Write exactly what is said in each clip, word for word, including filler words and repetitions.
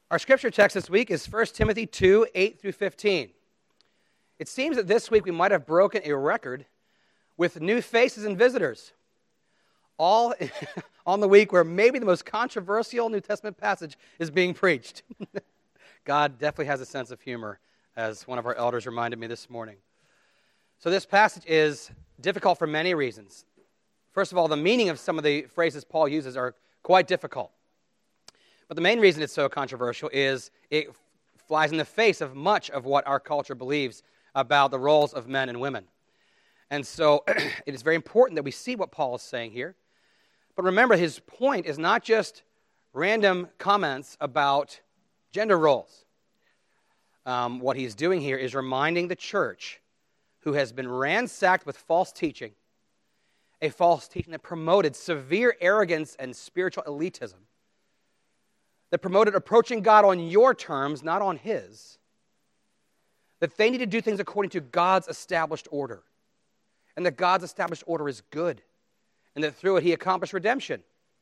Our scripture text this week is First Timothy two, eight through fifteen. It seems that this week we might have broken a record with new faces and visitors, all on the week where maybe the most controversial New Testament passage is being preached. God definitely has a sense of humor, as one of our elders reminded me this morning. So this passage is difficult for many reasons. First of all, the meaning of some of the phrases Paul uses are quite difficult. But the main reason it's so controversial is it flies in the face of much of what our culture believes about the roles of men and women. And so it is very important that we see what Paul is saying here. But remember, his point is not just random comments about gender roles. Um, what he's doing here is reminding the church, who has been ransacked with false teaching, a false teaching that promoted severe arrogance and spiritual elitism, that promoted approaching God on your terms, not on his, that they need to do things according to God's established order, and that God's established order is good, and that through it he accomplished redemption.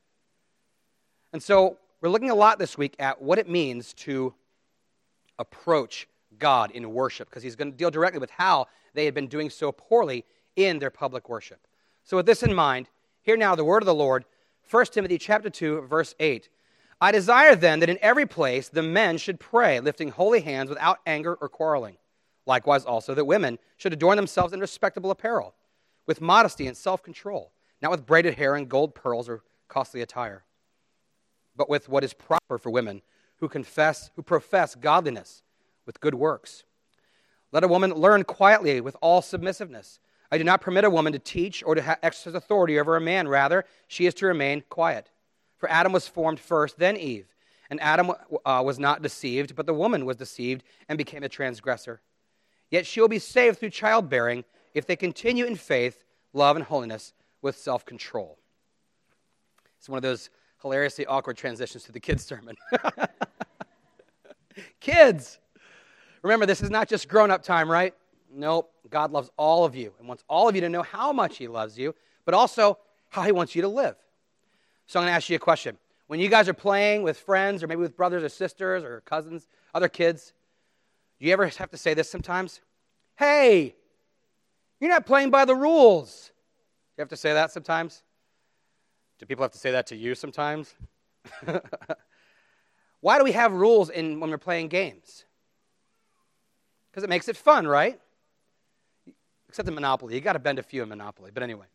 And so we're looking a lot this week at what it means to approach God in worship, because he's going to deal directly with how they had been doing so poorly in their public worship. So with this in mind, hear now the word of the Lord, First Timothy chapter two, verse eight. I desire then that in every place the men should pray, lifting holy hands without anger or quarreling. Likewise also that women should adorn themselves in respectable apparel, with modesty and self-control, not with braided hair and gold pearls or costly attire, but with what is proper for women who confess, who profess godliness with good works. Let a woman learn quietly with all submissiveness. I do not permit a woman to teach or to ha- exercise authority over a man. Rather, she is to remain quiet. For Adam was formed first, then Eve. And Adam uh, was not deceived, but the woman was deceived and became a transgressor. Yet she will be saved through childbearing if they continue in faith, love, and holiness with self-control. It's one of those hilariously awkward transitions to the kids' sermon. Kids! Remember, this is not just grown-up time, right? Nope. God loves all of you and wants all of you to know how much he loves you, but also how he wants you to live. So I'm going to ask you a question. When you guys are playing with friends or maybe with brothers or sisters or cousins, other kids, do you ever have to say this sometimes? Hey, you're not playing by the rules. You have to say that sometimes? Do people have to say that to you sometimes? Why do we have rules in when we're playing games? Because it makes it fun, right? Except in Monopoly. You got to bend a few in Monopoly. But anyway.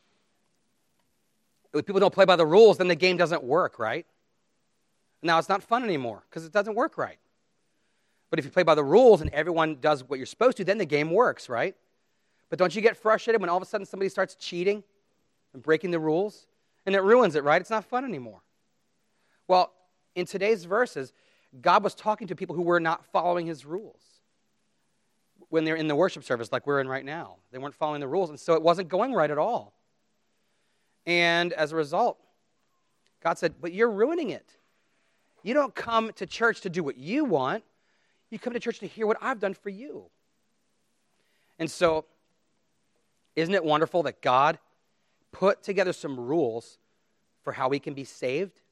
If people don't play by the rules, then the game doesn't work, right? Now it's not fun anymore because it doesn't work right. But if you play by the rules and everyone does what you're supposed to, then the game works, right? But don't you get frustrated when all of a sudden somebody starts cheating and breaking the rules? And it ruins it, right? It's not fun anymore. Well, in today's verses, God was talking to people who were not following his rules when they're in the worship service like we're in right now. They weren't following the rules, and so it wasn't going right at all. And as a result, God said, but you're ruining it. You don't come to church to do what you want. You come to church to hear what I've done for you. And so, isn't it wonderful that God put together some rules for how we can be saved?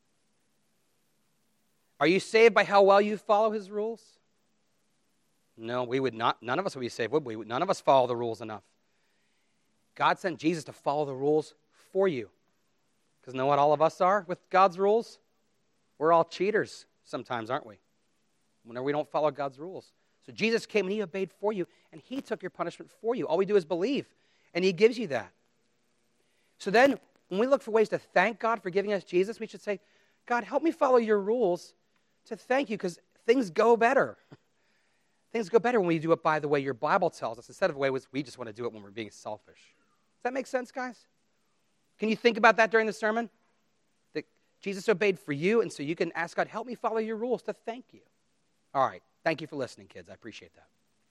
Are you saved by how well you follow his rules? No, we would not. None of us would be saved, would we? None of us follow the rules enough. God sent Jesus to follow the rules for you. Because know what all of us are with God's rules? We're all cheaters sometimes, aren't we? Whenever we don't follow God's rules. So Jesus came and he obeyed for you, and he took your punishment for you. All we do is believe, and he gives you that. So then, when we look for ways to thank God for giving us Jesus, we should say, God, help me follow your rules to thank you, because things go better. Things go better when we do it by the way your Bible tells us, instead of the way we just want to do it when we're being selfish. Does that make sense, guys? Can you think about that during the sermon? That Jesus obeyed for you, and so you can ask God, help me follow your rules to thank you. All right. Thank you for listening, kids. I appreciate that.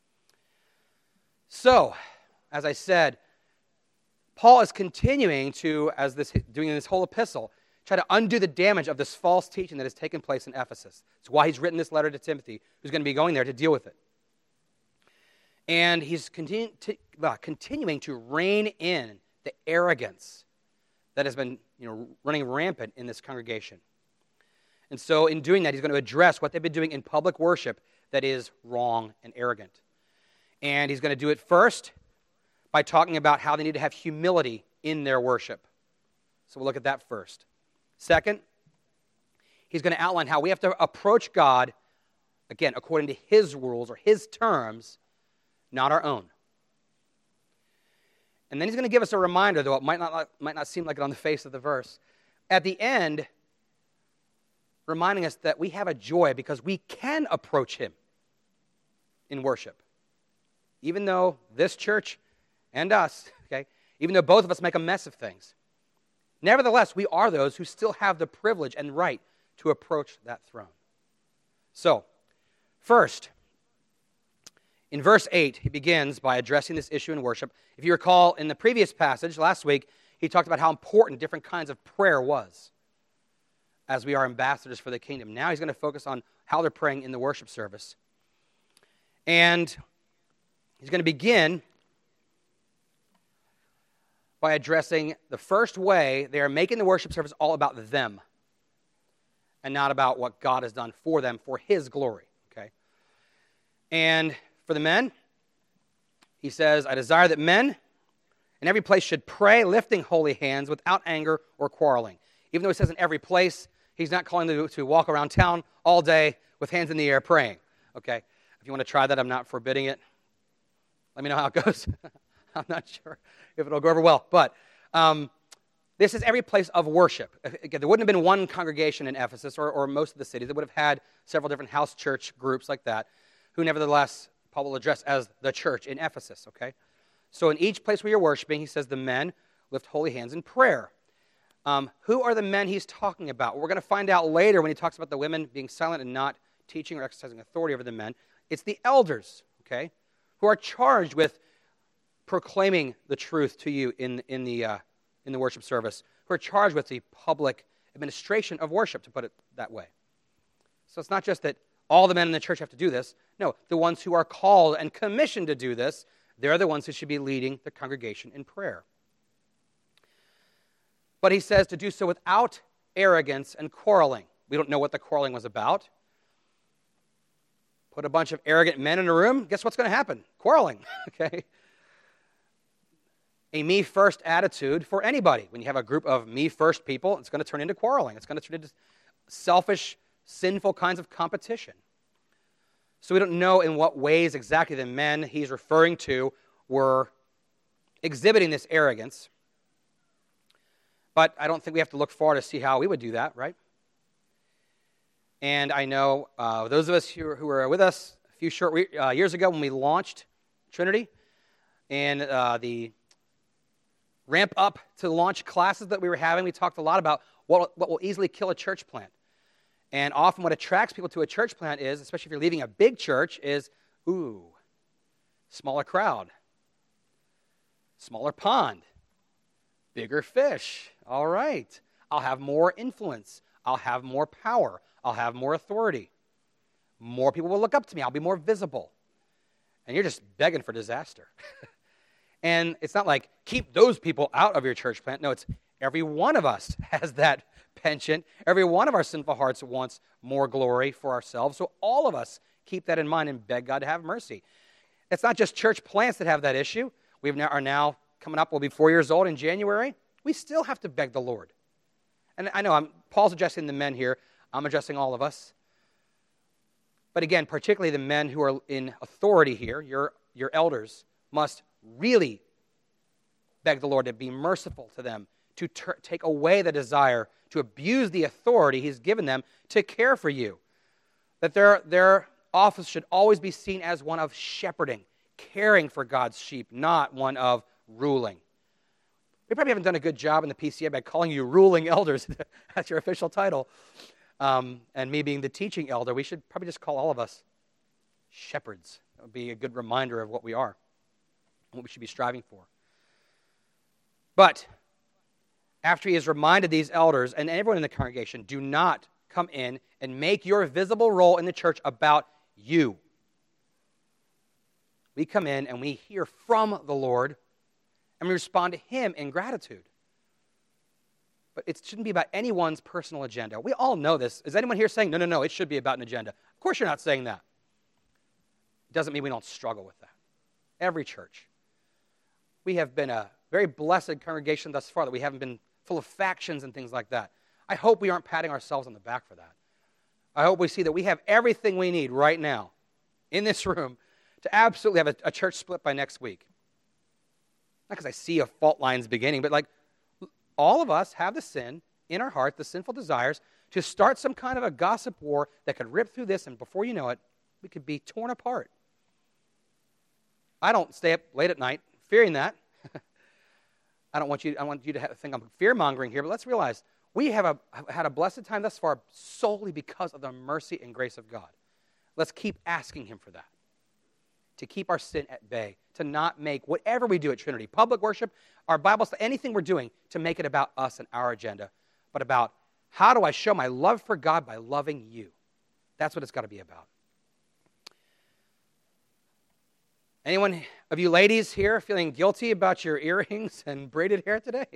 So, as I said, Paul is continuing to, as this doing this whole epistle, try to undo the damage of this false teaching that has taken place in Ephesus. It's why he's written this letter to Timothy, who's going to be going there to deal with it. And he's continu- to, uh, continuing to rein in the arrogance that has been, you know, running rampant in this congregation. And so in doing that, he's going to address what they've been doing in public worship that is wrong and arrogant. And he's going to do it first by talking about how they need to have humility in their worship. So we'll look at that first. Second, he's going to outline how we have to approach God, again, according to his rules or his terms, not our own. And then he's going to give us a reminder, though it might not, might not seem like it on the face of the verse. At the end, reminding us that we have a joy because we can approach him in worship. Even though this church and us, okay, even though both of us make a mess of things, nevertheless, we are those who still have the privilege and right to approach that throne. So, first, in verse eight, he begins by addressing this issue in worship. If you recall, in the previous passage last week, he talked about how important different kinds of prayer was as we are ambassadors for the kingdom. Now he's going to focus on how they're praying in the worship service. And he's going to begin by addressing the first way they are making the worship service all about them and not about what God has done for them for his glory. Okay? And for the men, he says, I desire that men in every place should pray, lifting holy hands without anger or quarreling. Even though he says in every place, he's not calling them to walk around town all day with hands in the air praying. Okay? If you want to try that, I'm not forbidding it. Let me know how it goes. I'm not sure if it'll go over well. But um, this is every place of worship. Again, there wouldn't have been one congregation in Ephesus or, or most of the cities. They would have had several different house church groups like that, who nevertheless Paul will address as the church in Ephesus, okay? So in each place where you're worshiping, he says the men lift holy hands in prayer. Um, who are the men he's talking about? We're going to find out later when he talks about the women being silent and not teaching or exercising authority over the men. It's the elders, okay, who are charged with proclaiming the truth to you in, in, the, uh, in the worship service, who are charged with the public administration of worship, to put it that way. So it's not just that all the men in the church have to do this. No, the ones who are called and commissioned to do this, they're the ones who should be leading the congregation in prayer. But he says to do so without arrogance and quarreling. We don't know what the quarreling was about. Put a bunch of arrogant men in a room, guess what's going to happen? Quarreling, okay? A me-first attitude for anybody. When you have a group of me-first people, it's going to turn into quarreling. It's going to turn into selfish, sinful kinds of competition. So we don't know in what ways exactly the men he's referring to were exhibiting this arrogance. But I don't think we have to look far to see how we would do that, right? And I know uh, those of us who, who were with us a few short re- uh, years ago when we launched Trinity, and uh, the ramp up to launch classes that we were having, we talked a lot about what, what will easily kill a church plant. And often what attracts people to a church plant is, especially if you're leaving a big church, is, ooh, smaller crowd, smaller pond, bigger fish. All right, I'll have more influence. I'll have more power. I'll have more authority. More people will look up to me. I'll be more visible. And you're just begging for disaster. And it's not like, keep those people out of your church plant. No, it's every one of us has that penchant. Every one of our sinful hearts wants more glory for ourselves. So all of us keep that in mind and beg God to have mercy. It's not just church plants that have that issue. We are now coming up, we'll be four years old in January. We still have to beg the Lord. And I know I'm, Paul's addressing the men here. I'm addressing all of us. But again, particularly the men who are in authority here, your, your elders, must really beg the Lord to be merciful to them, to ter- take away the desire to abuse the authority he's given them to care for you. That their, their office should always be seen as one of shepherding, caring for God's sheep, not one of ruling. We probably haven't done a good job in the P C A by calling you ruling elders. That's your official title. Um, and me being the teaching elder, we should probably just call all of us shepherds. That would be a good reminder of what we are, what we should be striving for. But after he has reminded these elders and everyone in the congregation, do not come in and make your visible role in the church about you. We come in and we hear from the Lord and we respond to him in gratitude. But it shouldn't be about anyone's personal agenda. We all know this. Is anyone here saying, no, no, no, it should be about an agenda? Of course you're not saying that. It doesn't mean we don't struggle with that. Every church. We have been a very blessed congregation thus far, that we haven't been full of factions and things like that. I hope we aren't patting ourselves on the back for that. I hope we see that we have everything we need right now in this room to absolutely have a, a church split by next week. Not because I see a fault lines beginning, but like all of us have the sin in our heart, the sinful desires, to start some kind of a gossip war that could rip through this, and before you know it, we could be torn apart. I don't stay up late at night fearing that. I don't want you, I want you to have, think I'm fear-mongering here, but let's realize we have, a, have had a blessed time thus far solely because of the mercy and grace of God. Let's keep asking him for that, to keep our sin at bay, to not make whatever we do at Trinity, public worship, our Bible study, anything we're doing, to make it about us and our agenda, but about how do I show my love for God by loving you. That's what it's got to be about. Anyone of you ladies here feeling guilty about your earrings and braided hair today?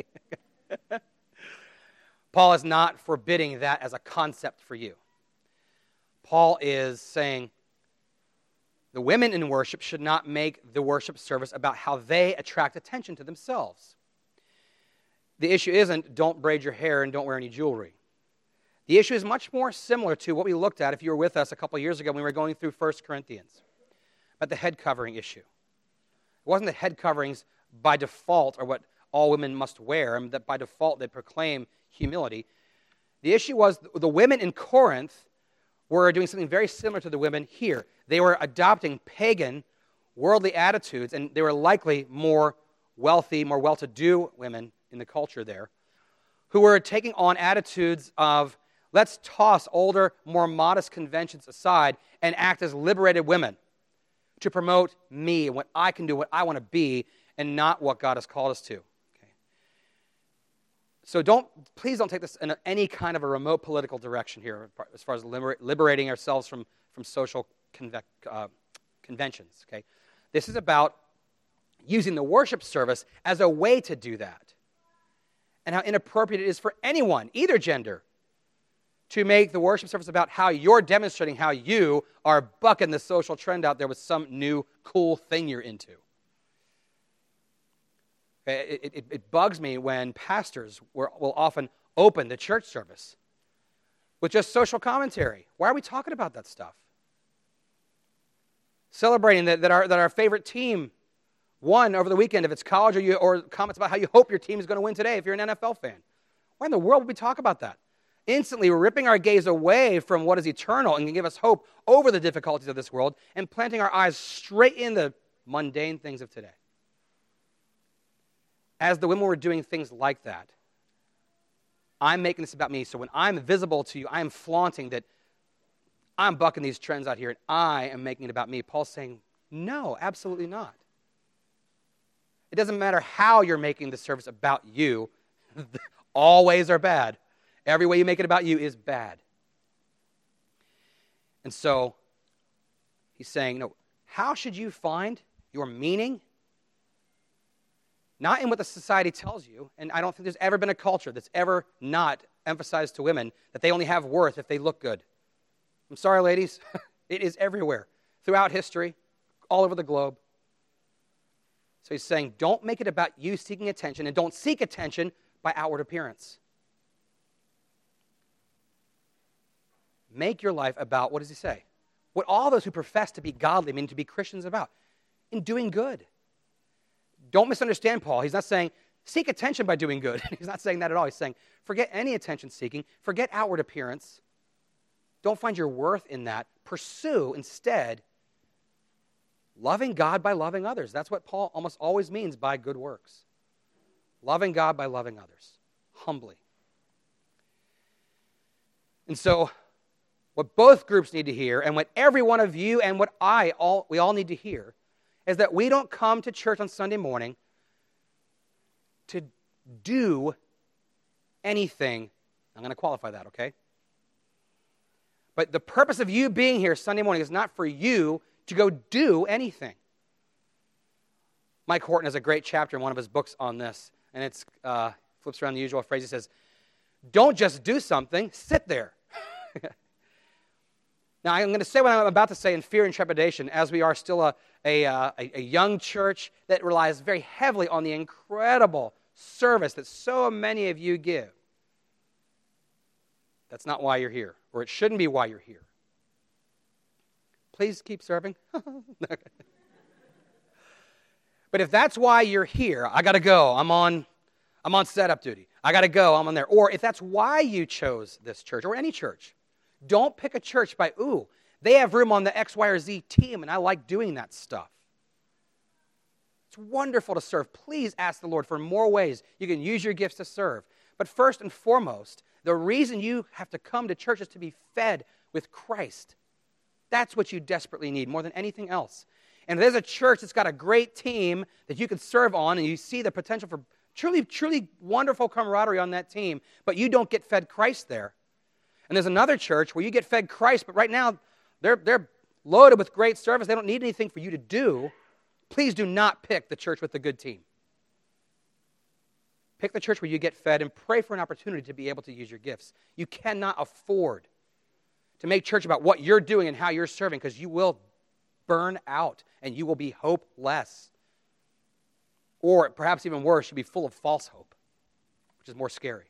Paul is not forbidding that as a concept for you. Paul is saying the women in worship should not make the worship service about how they attract attention to themselves. The issue isn't don't braid your hair and don't wear any jewelry. The issue is much more similar to what we looked at if you were with us a couple years ago when we were going through First Corinthians, about the head covering issue. It wasn't that head coverings by default are what all women must wear, and that by default they proclaim humility. The issue was the women in Corinth were doing something very similar to the women here. They were adopting pagan, worldly attitudes, and they were likely more wealthy, more well-to-do women in the culture there, who were taking on attitudes of, let's toss older, more modest conventions aside and act as liberated women to promote me and what I can do, what I want to be, and not what God has called us to. Okay. So don't, please don't take this in any kind of a remote political direction here as far as liber- liberating ourselves from, from social conve- uh, conventions. Okay. This is about using the worship service as a way to do that, and how inappropriate it is for anyone, either gender, to make the worship service about how you're demonstrating how you are bucking the social trend out there with some new cool thing you're into. It, it, it bugs me when pastors will often open the church service with just social commentary. Why are we talking about that stuff? Celebrating that, that, our, that our favorite team won over the weekend, if it's college, or, you, or comments about how you hope your team is going to win today if you're an N F L fan. Why in the world would we talk about that? Instantly, we're ripping our gaze away from what is eternal and can give us hope over the difficulties of this world and planting our eyes straight in the mundane things of today. As the women were doing things like that, I'm making this about me. So when I'm visible to you, I am flaunting that I'm bucking these trends out here and I am making it about me. Paul's saying, no, absolutely not. It doesn't matter how you're making the service about you. All ways are bad. Every way you make it about you is bad. And so he's saying, no, how should you find your meaning? Not in what the society tells you, and I don't think there's ever been a culture that's ever not emphasized to women that they only have worth if they look good. I'm sorry, ladies. It is everywhere, throughout history, all over the globe. So he's saying, don't make it about you seeking attention, and don't seek attention by outward appearance. Make your life about, what does he say? What all those who profess to be godly mean to be Christians about. In doing good. Don't misunderstand Paul. He's not saying, seek attention by doing good. He's not saying that at all. He's saying, forget any attention seeking. Forget outward appearance. Don't find your worth in that. Pursue, instead, loving God by loving others. That's what Paul almost always means by good works. Loving God by loving others. Humbly. And so, what both groups need to hear, and what every one of you and what I, all we all need to hear, is that we don't come to church on Sunday morning to do anything. I'm going to qualify that, okay? But the purpose of you being here Sunday morning is not for you to go do anything. Mike Horton has a great chapter in one of his books on this, and it's uh, flips around the usual phrase. He says, Don't just do something, sit there. Now, I'm going to say what I'm about to say in fear and trepidation, as we are still a, a, uh, a, a young church that relies very heavily on the incredible service that so many of you give. That's not why you're here, or it shouldn't be why you're here. Please keep serving. But if that's why you're here, I got to go. I'm on, I'm on setup duty. I got to go. I'm on there. Or if that's why you chose this church, or any church, don't pick a church by, ooh, they have room on the X, Y, or Z team, and I like doing that stuff. It's wonderful to serve. Please ask the Lord for more ways you can use your gifts to serve. But first and foremost, the reason you have to come to church is to be fed with Christ. That's what you desperately need more than anything else. And if there's a church that's got a great team that you can serve on, and you see the potential for truly, truly wonderful camaraderie on that team, but you don't get fed Christ there, and there's another church where you get fed Christ, but right now they're, they're loaded with great service. They don't need anything for you to do. Please do not pick the church with the good team. Pick the church where you get fed and pray for an opportunity to be able to use your gifts. You cannot afford to make church about what you're doing and how you're serving, because you will burn out and you will be hopeless. Or perhaps even worse, you'll be full of false hope, which is more scary.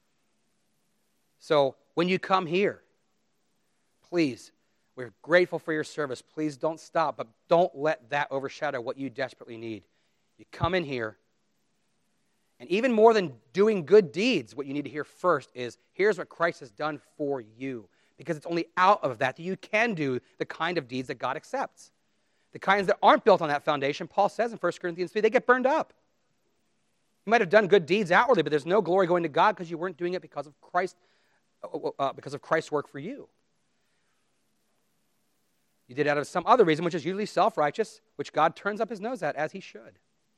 So when you come here, please, we're grateful for your service. Please don't stop, but don't let that overshadow what you desperately need. You come in here, and even more than doing good deeds, what you need to hear first is, here's what Christ has done for you. Because it's only out of that that you can do the kind of deeds that God accepts. The kinds that aren't built on that foundation, Paul says in First Corinthians three, they get burned up. You might have done good deeds outwardly, but there's no glory going to God because you weren't doing it because of Christ, uh, because of Christ's work for you. You did it out of some other reason, which is usually self-righteous, which God turns up his nose at, as he should.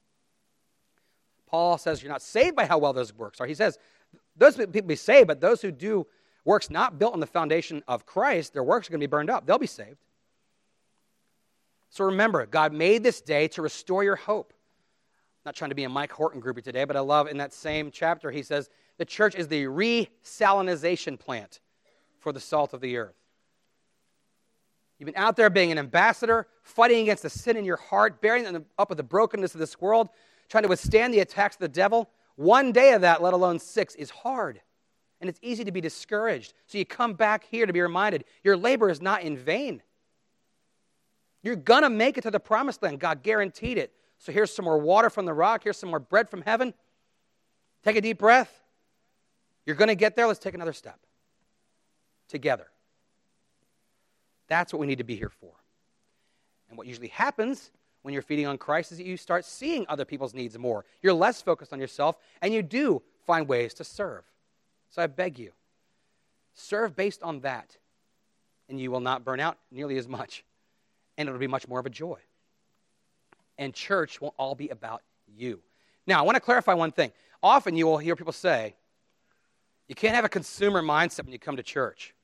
Paul says you're not saved by how well those works are. He says those people be saved, but those who do works not built on the foundation of Christ, their works are going to be burned up. They'll be saved. So remember, God made this day to restore your hope. I'm not trying to be a Mike Horton groupie today, but I love in that same chapter, he says, the church is the re-salinization plant for the salt of the earth. You've been out there being an ambassador, fighting against the sin in your heart, bearing up with the brokenness of this world, trying to withstand the attacks of the devil. One day of that, let alone six, is hard. And it's easy to be discouraged. So you come back here to be reminded, your labor is not in vain. You're going to make it to the promised land. God guaranteed it. So here's some more water from the rock. Here's some more bread from heaven. Take a deep breath. You're going to get there. Let's take another step together. That's what we need to be here for. And what usually happens when you're feeding on Christ is that you start seeing other people's needs more. You're less focused on yourself, and you do find ways to serve. So I beg you, serve based on that, and you will not burn out nearly as much, and it'll be much more of a joy. And church won't all be about you. Now, I want to clarify one thing. Often you will hear people say, you can't have a consumer mindset when you come to church.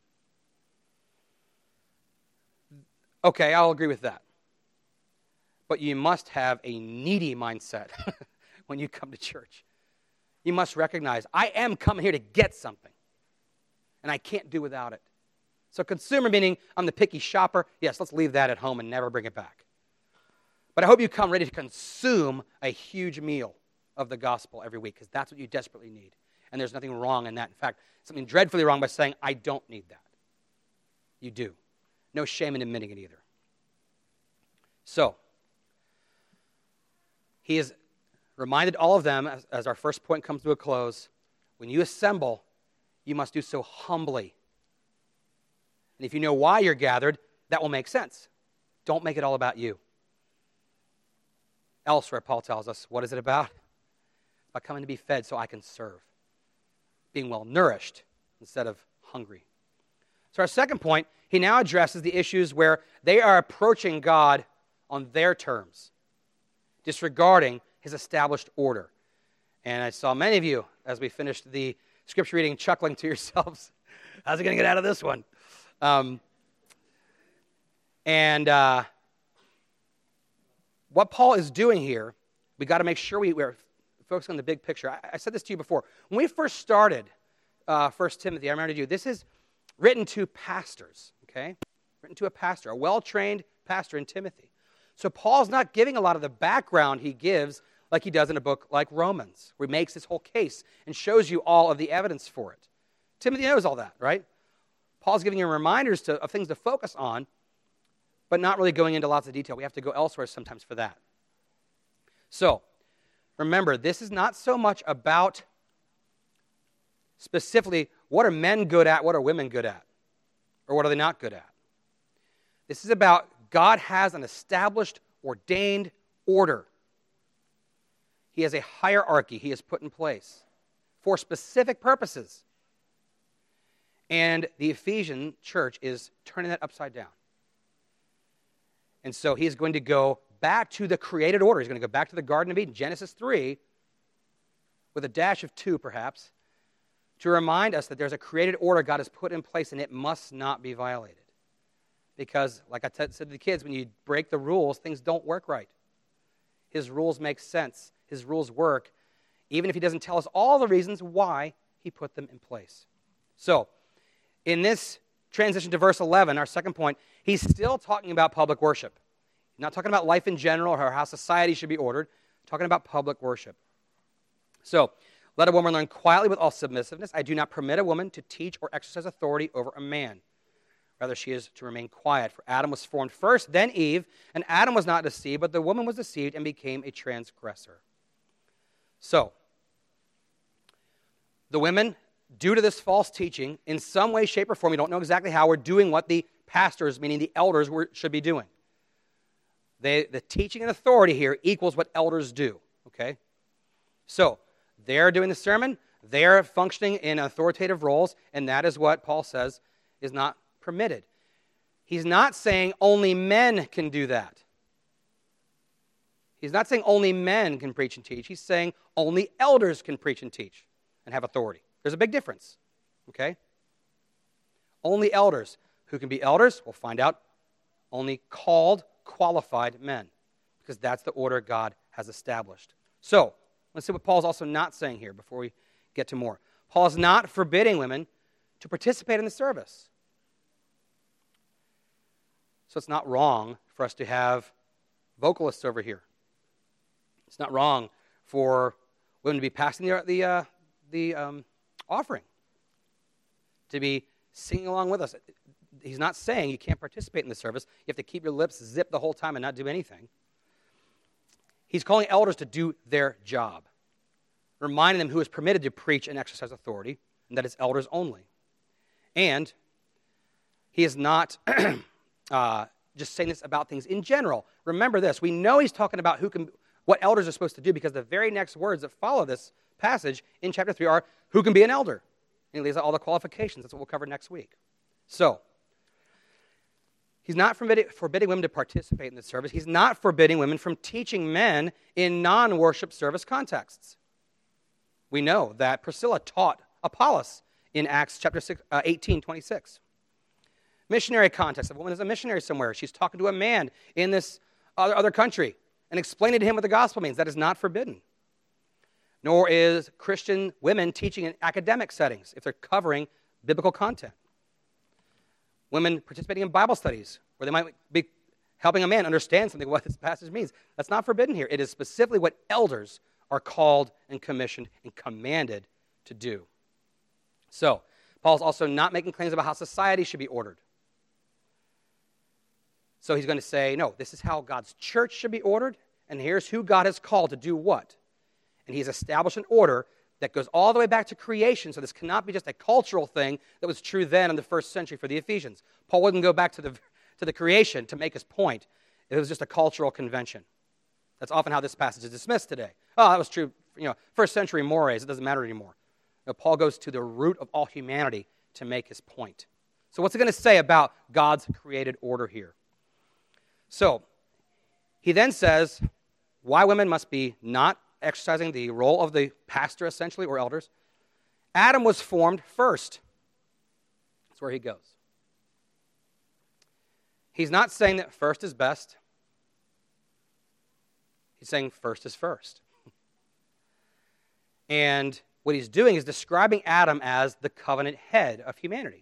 Okay, I'll agree with that. But you must have a needy mindset when you come to church. You must recognize, I am coming here to get something, and I can't do without it. So consumer meaning I'm the picky shopper. Yes, let's leave that at home and never bring it back. But I hope you come ready to consume a huge meal of the gospel every week, because that's what you desperately need. And there's nothing wrong in that. In fact, something dreadfully wrong by saying, I don't need that. You do. No shame in admitting it either. So, he has reminded all of them, as, as our first point comes to a close, when you assemble, you must do so humbly. And if you know why you're gathered, that will make sense. Don't make it all about you. Elsewhere, Paul tells us, what is it about? It's about coming to be fed so I can serve. Being well nourished instead of hungry. So our second point, he now addresses the issues where they are approaching God on their terms, disregarding his established order. And I saw many of you, as we finished the scripture reading, chuckling to yourselves, how's he going to get out of this one? Um, and uh, what Paul is doing here, we got to make sure we, we're focusing on the big picture. I, I said this to you before. When we first started uh, First Timothy, I reminded you, this is written to pastors, okay? Written to a pastor, a well-trained pastor in Timothy. So Paul's not giving a lot of the background he gives like he does in a book like Romans, where he makes his whole case and shows you all of the evidence for it. Timothy knows all that, right? Paul's giving you reminders to, of things to focus on, but not really going into lots of detail. We have to go elsewhere sometimes for that. So, remember, this is not so much about specifically what are men good at, what are women good at, or what are they not good at. This is about God has an established, ordained order. He has a hierarchy he has put in place for specific purposes. And the Ephesian church is turning that upside down. And so he's going to go back to the created order. He's going to go back to the Garden of Eden, Genesis three, with a dash of two perhaps, to remind us that there's a created order God has put in place and it must not be violated. Because, like I said to the kids, when you break the rules, things don't work right. His rules make sense. His rules work, even if he doesn't tell us all the reasons why he put them in place. So, in this transition to verse eleven, our second point, he's still talking about public worship. He's not talking about life in general or how society should be ordered. He's talking about public worship. So, let a woman learn quietly with all submissiveness. I do not permit a woman to teach or exercise authority over a man. Rather, she is to remain quiet. For Adam was formed first, then Eve, and Adam was not deceived, but the woman was deceived and became a transgressor. So, the women, due to this false teaching, in some way, shape, or form, we don't know exactly how, we're doing what the pastors, meaning the elders, were, should be doing. They, the teaching and authority here equals what elders do, okay? So, they're doing the sermon, they're functioning in authoritative roles, and that is what Paul says is not permitted. He's not saying only men can do that. He's not saying only men can preach and teach. He's saying only elders can preach and teach and have authority. There's a big difference, okay? Only elders. Who can be elders? We'll find out. Only called, qualified men, because that's the order God has established. So, let's see what Paul's also not saying here before we get to more. Paul's not forbidding women to participate in the service. So it's not wrong for us to have vocalists over here. It's not wrong for women to be passing the, the, uh, the um, offering, to be singing along with us. He's not saying you can't participate in the service. You have to keep your lips zipped the whole time and not do anything. He's calling elders to do their job, reminding them who is permitted to preach and exercise authority, and that is elders only. And he is not uh, just saying this about things in general. Remember this. We know he's talking about who can, what elders are supposed to do, because the very next words that follow this passage in chapter three are, who can be an elder? And he lays out all the qualifications. That's what we'll cover next week. So, he's not forbidding, forbidding women to participate in the service. He's not forbidding women from teaching men in non-worship service contexts. We know that Priscilla taught Apollos in Acts chapter six, uh, eighteen, twenty-six. Missionary context. If a woman is a missionary somewhere, she's talking to a man in this other, other country and explaining to him what the gospel means. That is not forbidden. Nor is Christian women teaching in academic settings if they're covering biblical content. Women participating in Bible studies where they might be helping a man understand something what this passage means. That's not forbidden here. It is specifically what elders are called and commissioned and commanded to do. So, Paul's also not making claims about how society should be ordered. So he's going to say, no, this is how God's church should be ordered, and here's who God has called to do what. And he's established an order that goes all the way back to creation, so this cannot be just a cultural thing that was true then in the first century for the Ephesians. Paul wouldn't go back to the, to the creation to make his point. It was just a cultural convention. That's often how this passage is dismissed today. Oh, that was true, you know, first century mores, it doesn't matter anymore. No, Paul goes to the root of all humanity to make his point. So what's it going to say about God's created order here? So, he then says why women must be not exercising the role of the pastor, essentially, or elders. Adam was formed first. That's where he goes. He's not saying that first is best. He's saying first is first. And what he's doing is describing Adam as the covenant head of humanity.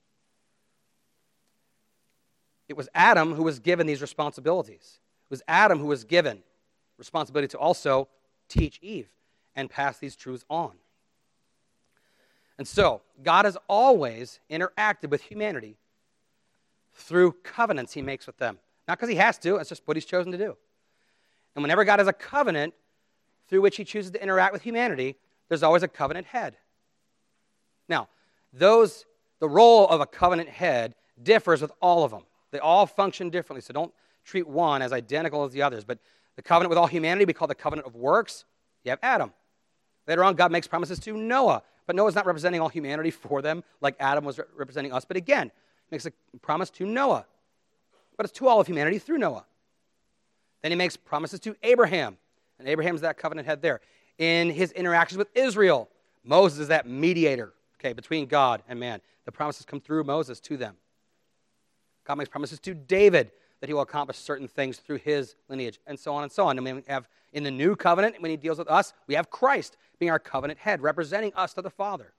It was Adam who was given these responsibilities. It was Adam who was given responsibility to also teach Eve and pass these truths on. And so, God has always interacted with humanity through covenants he makes with them. Not because he has to, it's just what he's chosen to do. And whenever God has a covenant through which he chooses to interact with humanity, there's always a covenant head. Now, those the role of a covenant head differs with all of them. They all function differently, so don't treat one as identical as the others. But the covenant with all humanity we call the covenant of works. You have Adam. Later on, God makes promises to Noah, but Noah's not representing all humanity for them like Adam was re- representing us. But again, he makes a promise to Noah, but it's to all of humanity through Noah. Then he makes promises to Abraham, and Abraham's that covenant head there. In his interactions with Israel, Moses is that mediator, okay, between God and man. The promises come through Moses to them. God makes promises to David that he will accomplish certain things through his lineage, and so on and so on. And we have in the new covenant, when he deals with us, we have Christ being our covenant head, representing us to the Father.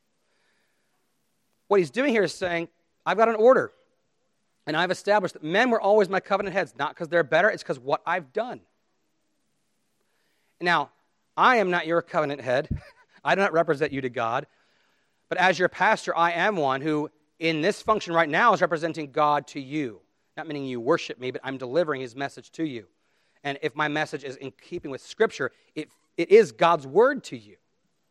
What he's doing here is saying, I've got an order, and I've established that men were always my covenant heads, not because they're better, it's because what I've done. Now, I am not your covenant head. I do not represent you to God. But as your pastor, I am one who, in this function right now, is representing God to you. Not meaning you worship me, but I'm delivering his message to you. And if my message is in keeping with Scripture, it, it is God's word to you.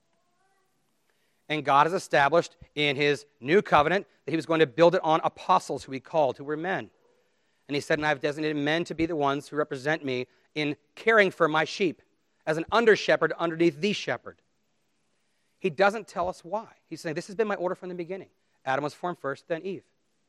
And God has established in his new covenant that he was going to build it on apostles who he called, who were men. And he said, and I've designated men to be the ones who represent me in caring for my sheep as an under-shepherd underneath the shepherd. He doesn't tell us why. He's saying, this has been my order from the beginning. Adam was formed first, then Eve.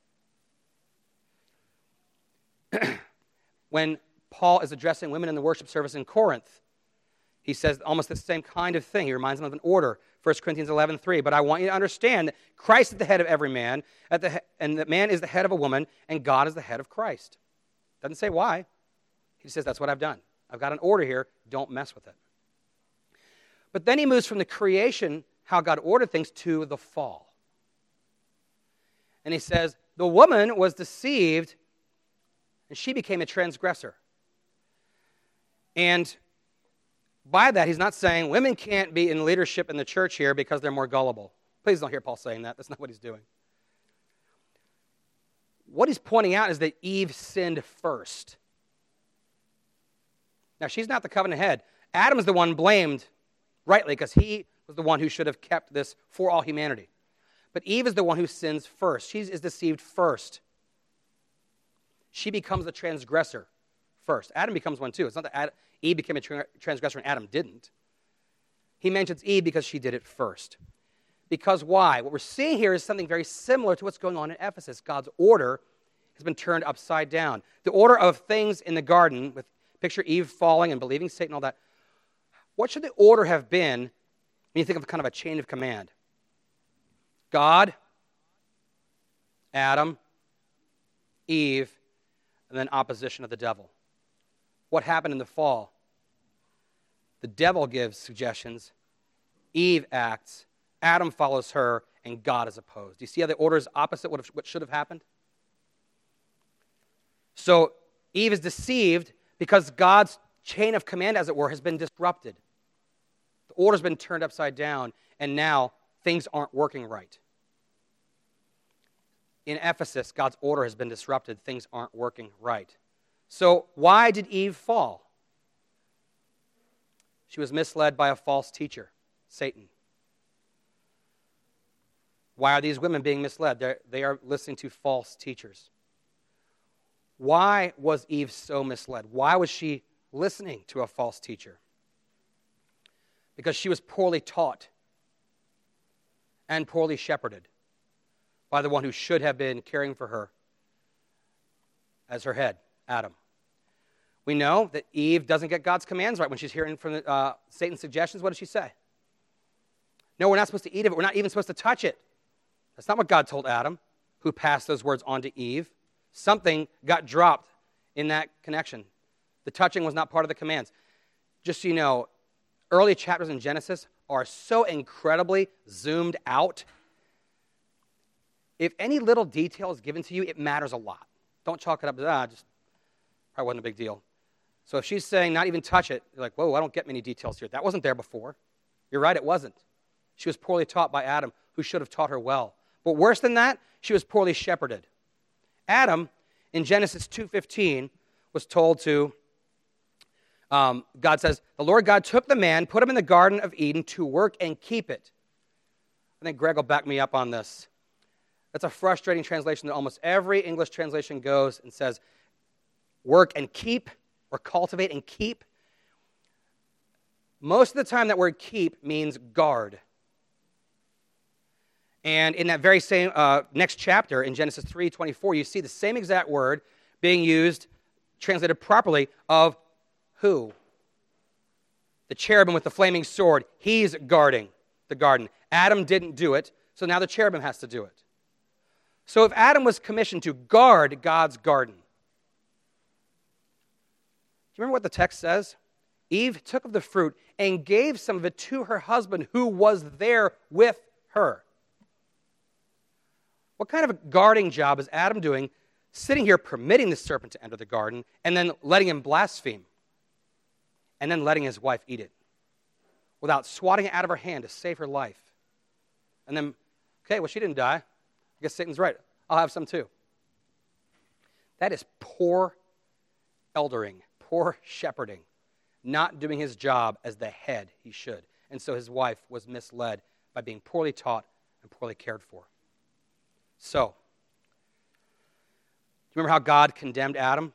When Paul is addressing women in the worship service in Corinth, he says almost the same kind of thing. He reminds them of an order, First Corinthians eleven three. But I want you to understand that Christ is the head of every man, at the he- and that man is the head of a woman, and God is the head of Christ. Doesn't say why. He says, that's what I've done. I've got an order here. Don't mess with it. But then he moves from the creation, how God ordered things, to the fall. And he says, the woman was deceived, and she became a transgressor. And by that, he's not saying women can't be in leadership in the church here because they're more gullible. Please don't hear Paul saying that. That's not what he's doing. What he's pointing out is that Eve sinned first. Now, she's not the covenant head. Adam's the one blamed, rightly, because he was the one who should have kept this for all humanity. But Eve is the one who sins first. She is deceived first. She becomes the transgressor first. Adam becomes one too. It's not that Adam, Eve became a tra- transgressor and Adam didn't. He mentions Eve because she did it first. Because why? What we're seeing here is something very similar to what's going on in Ephesus. God's order has been turned upside down. The order of things in the garden, with picture Eve falling and believing Satan and all that, what should the order have been when you think of kind of a chain of command? God, Adam, Eve, and then opposition of the devil. What happened in the fall? The devil gives suggestions, Eve acts, Adam follows her, and God is opposed. Do you see how the order is opposite what, what should have happened? So Eve is deceived because God's chain of command, as it were, has been disrupted. The order's been turned upside down, and now things aren't working right. In Ephesus, God's order has been disrupted. Things aren't working right. So why did Eve fall? She was misled by a false teacher, Satan. Why are these women being misled? They're, they are listening to false teachers. Why was Eve so misled? Why was she listening to a false teacher? Because she was poorly taught and poorly shepherded by the one who should have been caring for her as her head, Adam. We know that Eve doesn't get God's commands right when she's hearing from the, uh, Satan's suggestions. What does she say? No, we're not supposed to eat of it. We're not even supposed to touch it. That's not what God told Adam, who passed those words on to Eve. Something got dropped in that connection. The touching was not part of the commands. Just so you know, early chapters in Genesis are so incredibly zoomed out. If any little detail is given to you, it matters a lot. Don't chalk it up as, ah, just probably wasn't a big deal. So if she's saying not even touch it, you're like, whoa, I don't get many details here. That wasn't there before. You're right, it wasn't. She was poorly taught by Adam, who should have taught her well. But worse than that, she was poorly shepherded. Adam, in Genesis two fifteen, was told to, um, God says, the Lord God took the man, put him in the Garden of Eden to work and keep it. I think Greg will back me up on this. That's a frustrating translation that almost every English translation goes and says, work and keep, or cultivate and keep. Most of the time that word keep means guard. And in that very same uh, next chapter, in Genesis three twenty-four, you see the same exact word being used, translated properly, of who? The cherubim with the flaming sword. He's guarding the garden. Adam didn't do it, so now the cherubim has to do it. So if Adam was commissioned to guard God's garden, do you remember what the text says? Eve took of the fruit and gave some of it to her husband who was there with her. What kind of a guarding job is Adam doing, sitting here permitting the serpent to enter the garden and then letting him blaspheme and then letting his wife eat it without swatting it out of her hand to save her life? And then, okay, well, she didn't die. I guess Satan's right. I'll have some too. That is poor eldering, poor shepherding, not doing his job as the head he should. And so his wife was misled by being poorly taught and poorly cared for. So, do you remember how God condemned Adam?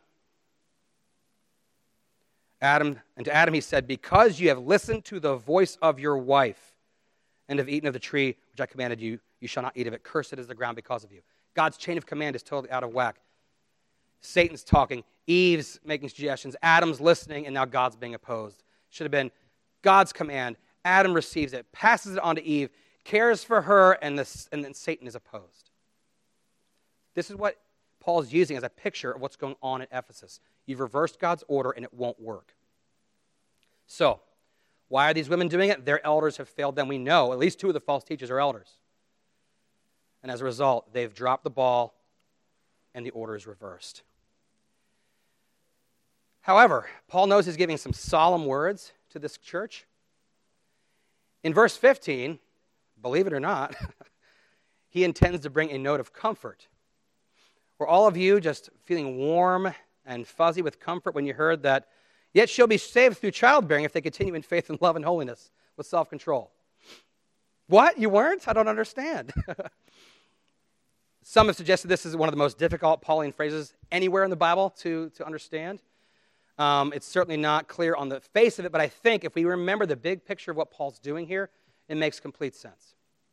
Adam, and to Adam he said, because you have listened to the voice of your wife and have eaten of the tree which I commanded you, you shall not eat of it. Cursed is the ground because of you. God's chain of command is totally out of whack. Satan's talking, Eve's making suggestions, Adam's listening, and now God's being opposed. Should have been God's command. Adam receives it, passes it on to Eve, cares for her, and, this, and then Satan is opposed. This is what Paul's using as a picture of what's going on at Ephesus. You've reversed God's order, and it won't work. So, why are these women doing it? Their elders have failed them. We know at least two of the false teachers are elders. And as a result, they've dropped the ball, and the order is reversed. However, Paul knows he's giving some solemn words to this church. In verse fifteen, believe it or not, he intends to bring a note of comfort. Were all of you just feeling warm and fuzzy with comfort when you heard that, yet she'll be saved through childbearing if they continue in faith and love and holiness with self-control? What? You weren't? I don't understand. Some have suggested this is one of the most difficult Pauline phrases anywhere in the Bible to, to understand. Um, it's certainly not clear on the face of it, but I think if we remember the big picture of what Paul's doing here, it makes complete sense.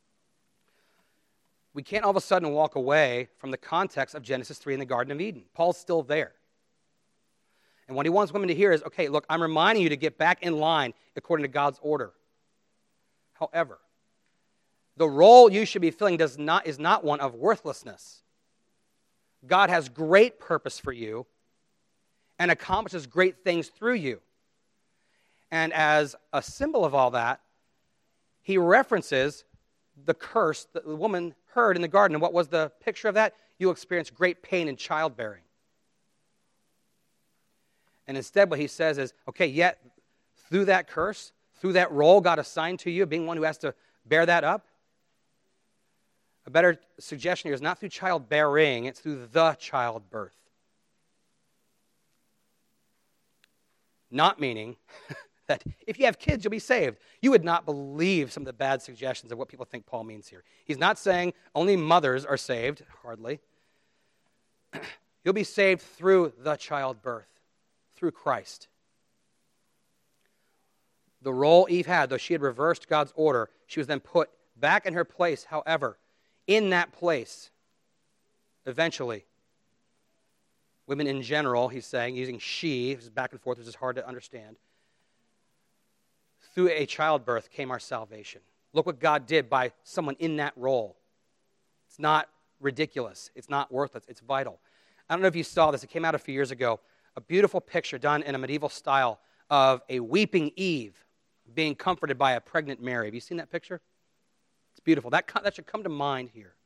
We can't all of a sudden walk away from the context of Genesis three in the Garden of Eden. Paul's still there. And what he wants women to hear is, okay, look, I'm reminding you to get back in line according to God's order. However, the role you should be filling does not, is not one of worthlessness. God has great purpose for you and accomplishes great things through you. And as a symbol of all that, he references the curse that the woman heard in the garden. And what was the picture of that? You experience great pain in childbearing. And instead what he says is, okay, yet through that curse, through that role God assigned to you, being one who has to bear that up, a better suggestion here is not through childbearing, it's through the childbirth. Not meaning that if you have kids, you'll be saved. You would not believe some of the bad suggestions of what people think Paul means here. He's not saying only mothers are saved, hardly. You'll be saved through the childbirth, through Christ. The role Eve had, though she had reversed God's order, she was then put back in her place. However, in that place, eventually, women in general, he's saying, using she, this is back and forth, which is hard to understand, through a childbirth came our salvation. Look what God did by someone in that role. It's not ridiculous. It's not worthless. It's vital. I don't know if you saw this. It came out a few years ago. A beautiful picture done in a medieval style of a weeping Eve being comforted by a pregnant Mary. Have you seen that picture? It's beautiful. That, that should come to mind here.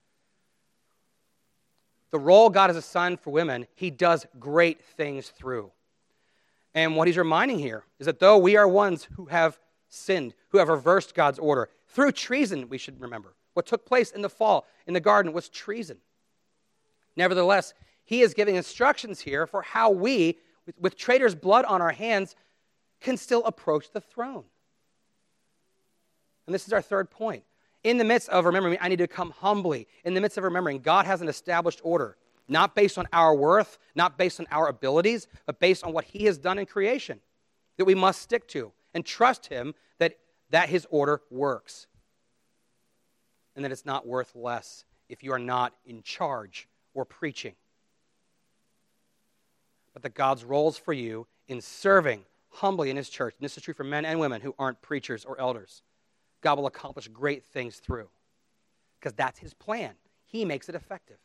The role God has assigned for women, he does great things through. And what he's reminding here is that though we are ones who have sinned, who have reversed God's order, through treason, we should remember. What took place in the fall in the garden was treason. Nevertheless, he is giving instructions here for how we, with, with traitor's blood on our hands, can still approach the throne. And this is our third point. In the midst of remembering, I need to come humbly. In the midst of remembering, God has an established order, not based on our worth, not based on our abilities, but based on what he has done in creation, that we must stick to and trust him that, that his order works. And that it's not worth less if you are not in charge or preaching. But that God's roles for you in serving humbly in his church, and this is true for men and women who aren't preachers or elders, God will accomplish great things through. Because that's his plan. He makes it effective.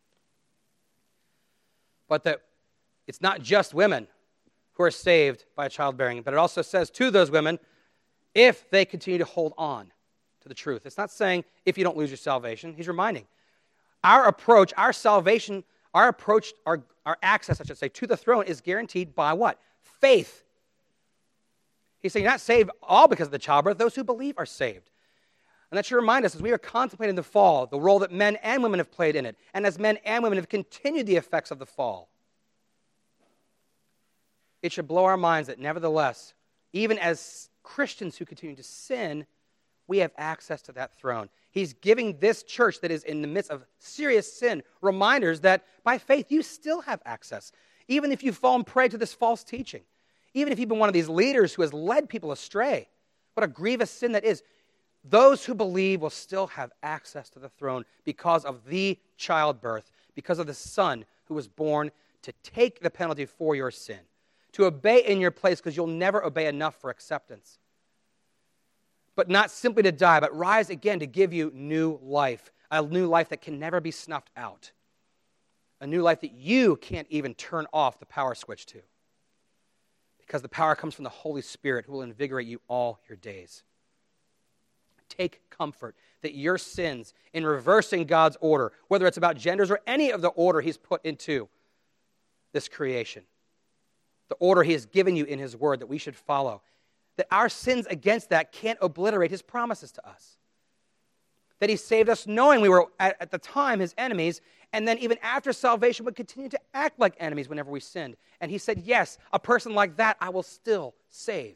But that it's not just women who are saved by childbearing, but it also says to those women, if they continue to hold on to the truth. It's not saying if you don't lose your salvation. He's reminding. Our approach, our salvation, our approach, our, our access, I should say, to the throne is guaranteed by what? Faith. He's saying you're not saved all because of the childbirth. Those who believe are saved. And that should remind us as we are contemplating the fall, the role that men and women have played in it, and as men and women have continued the effects of the fall. It should blow our minds that nevertheless, even as Christians who continue to sin, we have access to that throne. He's giving this church that is in the midst of serious sin reminders that by faith you still have access, even if you've fallen prey to this false teaching. Even if you've been one of these leaders who has led people astray, what a grievous sin that is. Those who believe will still have access to the throne because of the childbirth, because of the Son who was born to take the penalty for your sin, to obey in your place because you'll never obey enough for acceptance. But not simply to die, but rise again to give you new life, a new life that can never be snuffed out, a new life that you can't even turn off the power switch to. Because the power comes from the Holy Spirit who will invigorate you all your days. Take comfort that your sins in reversing God's order, whether it's about genders or any of the order he's put into this creation, the order he has given you in his word that we should follow, that our sins against that can't obliterate his promises to us. That he saved us knowing we were at, at the time his enemies, and then even after salvation would continue to act like enemies whenever we sinned. And he said, yes, a person like that I will still save.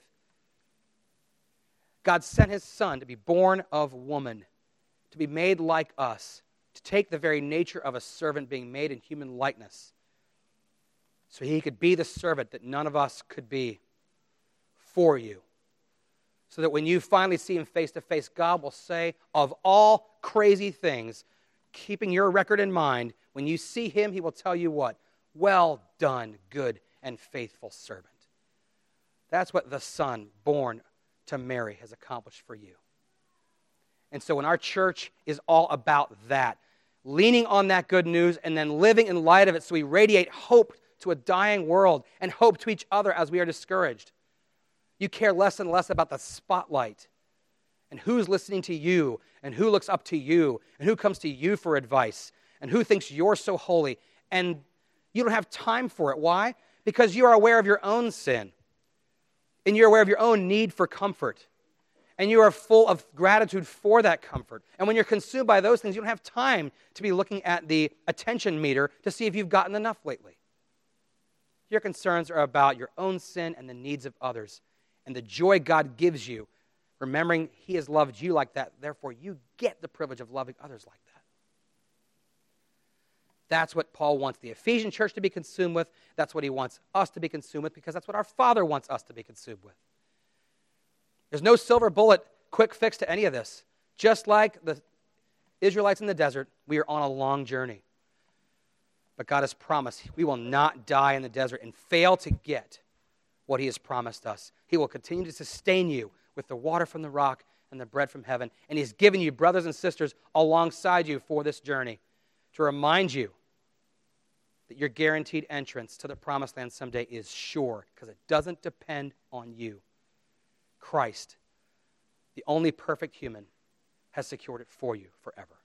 God sent his Son to be born of woman, to be made like us, to take the very nature of a servant being made in human likeness, so he could be the servant that none of us could be for you. So that when you finally see him face to face, God will say, of all crazy things, keeping your record in mind, when you see him, he will tell you what? Well done, good and faithful servant. That's what the Son born to Mary has accomplished for you. And so when our church is all about that, leaning on that good news and then living in light of it so we radiate hope to a dying world and hope to each other as we are discouraged. You care less and less about the spotlight and who's listening to you and who looks up to you and who comes to you for advice and who thinks you're so holy. And you don't have time for it. Why? Because you are aware of your own sin and you're aware of your own need for comfort and you are full of gratitude for that comfort. And when you're consumed by those things, you don't have time to be looking at the attention meter to see if you've gotten enough lately. Your concerns are about your own sin and the needs of others. And the joy God gives you, remembering he has loved you like that, therefore you get the privilege of loving others like that. That's what Paul wants the Ephesian church to be consumed with. That's what he wants us to be consumed with, because that's what our Father wants us to be consumed with. There's no silver bullet, quick fix to any of this. Just like the Israelites in the desert, we are on a long journey. But God has promised we will not die in the desert and fail to get what he has promised us. He will continue to sustain you with the water from the rock and the bread from heaven. And he's given you brothers and sisters alongside you for this journey to remind you that your guaranteed entrance to the promised land someday is sure, because it doesn't depend on you. Christ, the only perfect human, has secured it for you forever.